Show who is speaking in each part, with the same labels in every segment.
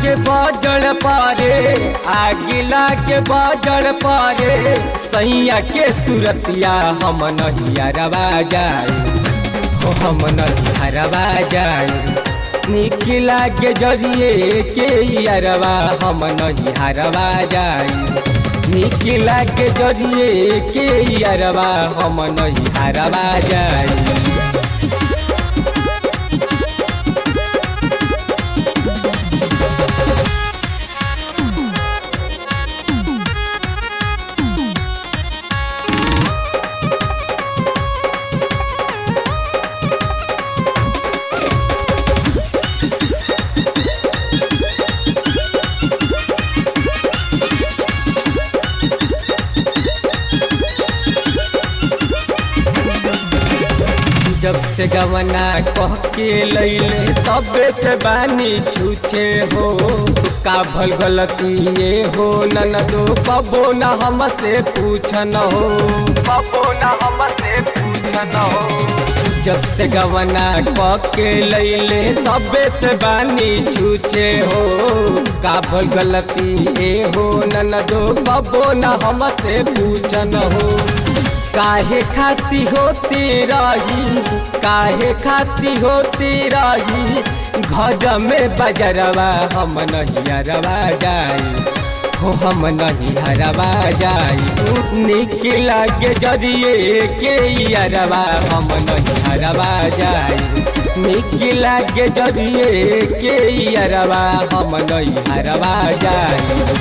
Speaker 1: के बजड़ पारे आगिला के बजड़ पारे सैया के सुरतिया हम नहीं रवा जाए हो हम नहीं हरवा जाए निकला के जरिए के अरवा हम नहीं हरवा जाए निकला के जरिए के अरवा हम नहीं हरवा जाए। जब से गवना कह के लैले तब से बानी छूछे हो का भल गलती ये हो ननदो कबो न हमसे पूछन हो कबो न हमसे पूछन हो। जब से गवना कह के लैले तब से बानी छूछे हो का भल गलती ये हो ननदो कबो न हमसे पूछन हो। काहे खाती होती रही काहे खाती होती रही घर में बजरवा हम नहीं हरवा जाए हो हम नहीं हरवा जाए निकला के जरिए के अरवा हम नहीं हरवा जाए निकला के जरिए के अरवा हम नहीं हरवा जाए।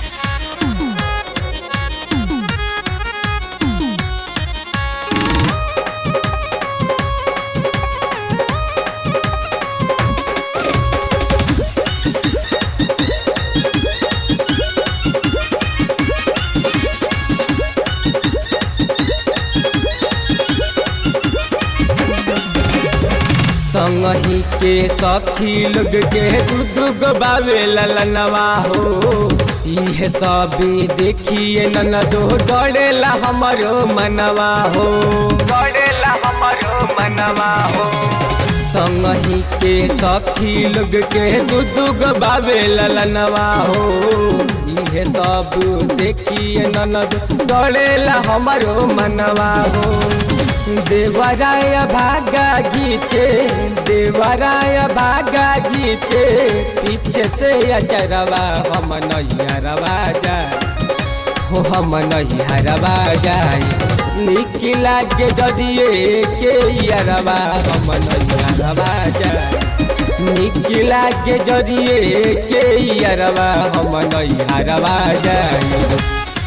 Speaker 1: संगही के सखी लोग के दुदुग बावे ललनवा हो इहे सबी देखिए ननदो डरेला हमारो मनवा हो डरेला हमारो मनवा हो। संगही के सखी लोग के दुदुग बावे ललनवा हो इहे सब देखिए ननदो डरेला हमारो मनवा हो। देवराय भागा गीचे देवराय भागा गीचे पीछे से अचरवा हम नहीं हरवा जाए हो हम नहीं हरवा जाए निकला के जरिए के अरवा हम नहीं हरवा जाए निकला के जरिए के अरवा हम नहीं हरवा जाए।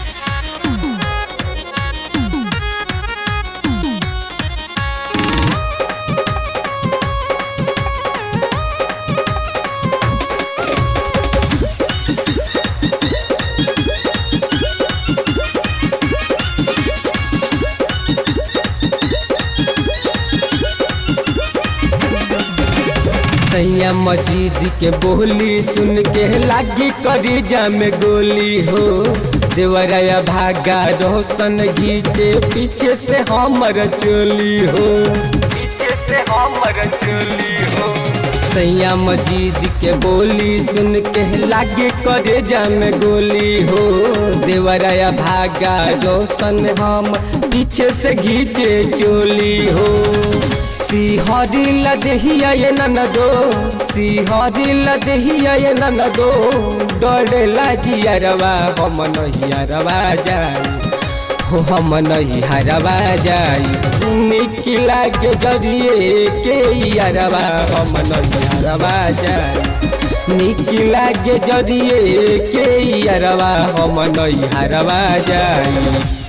Speaker 1: सैया मजीद के बोली सुन के लागी करी जाम गोली हो देवराया भागा रोशन गीते पीछे से हमर चोली हो पीछे से हमर चोली हो। सैया मजीद के बोली सुन के लागे करे जाम गोली हो देवराया भागा रोशन हम पीछे से घीचे चोली हो। सिहरी लदहिया ये ननदो सिहरी लदहिया ये ननदो डरेला जियरवा हम नहीं हरवा जाए हो हम नहीं हरवा जाए निकला के जरिए के अरवा हम नहीं हरवा जाए निकला के जरिए के अरवा हम नहीं हरवा जाए।